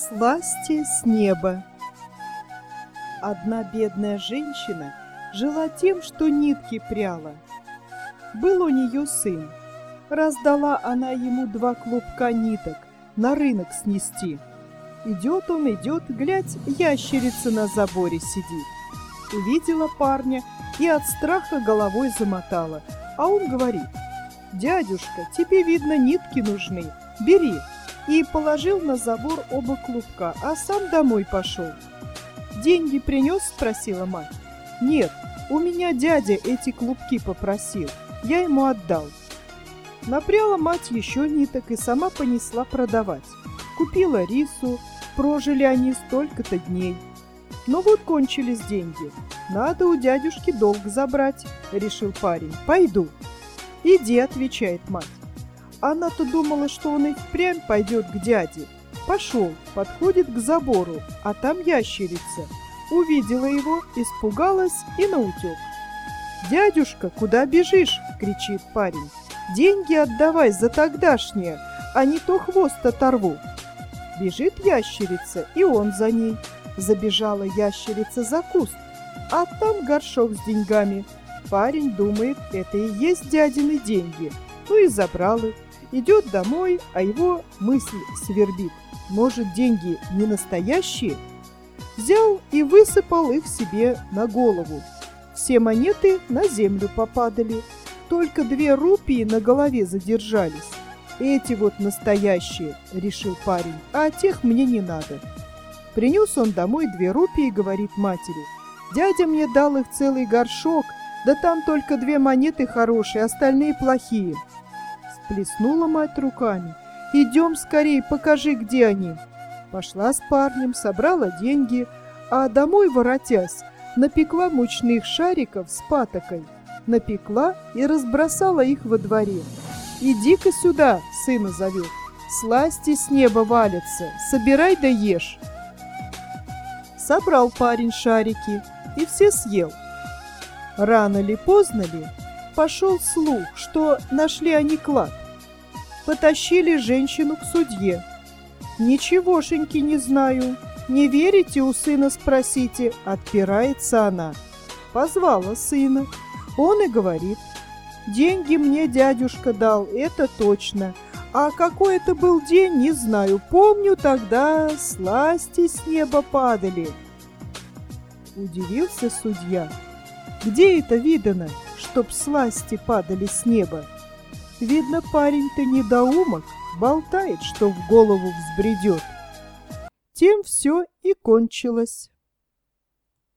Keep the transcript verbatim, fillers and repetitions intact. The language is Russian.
Сласти с неба. Одна бедная женщина жила тем, что нитки пряла. Был у нее сын. Раздала она ему два клубка ниток на рынок снести. Идет он, идет, глядь, ящерица на заборе сидит. Увидела парня и от страха головой замотала. А он говорит: «Дядюшка, тебе, видно, нитки нужны, бери». И положил на забор оба клубка, а сам домой пошел. «Деньги принес?» — спросила мать. «Нет, у меня дядя эти клубки попросил, я ему отдал». Напряла мать еще ниток и сама понесла продавать. Купила рису, прожили они столько-то дней. Но вот кончились деньги. Надо у дядюшки долг забрать, решил парень. «Пойду». «Иди», — отвечает мать. Она-то думала, что он и впрямь пойдет к дяде. Пошел, подходит к забору, а там ящерица. Увидела его, испугалась и наутек. «Дядюшка, куда бежишь?» — кричит парень. «Деньги отдавай за тогдашнее, а не то хвост оторву». Бежит ящерица, и он за ней. Забежала ящерица за куст, а там горшок с деньгами. Парень думает, это и есть дядины деньги. Ну и забрал их. Идет домой, а его мысль свербит. Может, деньги не настоящие? Взял и высыпал их себе на голову. Все монеты на землю попадали. Только две рупии на голове задержались. Эти вот настоящие, решил парень, а тех мне не надо. Принес он домой две рупии и говорит матери: «Дядя мне дал их целый горшок, да там только две монеты хорошие, остальные плохие». Сплеснула мать руками. «Идем скорей, покажи, где они». Пошла с парнем, собрала деньги, а домой, воротясь, напекла мучных шариков с патокой. Напекла и разбросала их во дворе. «Иди-ка сюда», — сына зовет, — «сласти с неба валятся, собирай да ешь». Собрал парень шарики и все съел. Рано ли, поздно ли, пошел слух, что нашли они клад. Потащили женщину к судье. «Ничегошеньки не знаю. Не верите, у сына спросите», — отпирается она. Позвала сына. Он и говорит: «Деньги мне дядюшка дал, это точно. А какой это был день, не знаю. Помню, тогда сласти с неба падали». Удивился судья. Где это видано, чтоб сласти падали с неба? Видно, парень-то недоумок, болтает, что в голову взбредет. Тем все и кончилось.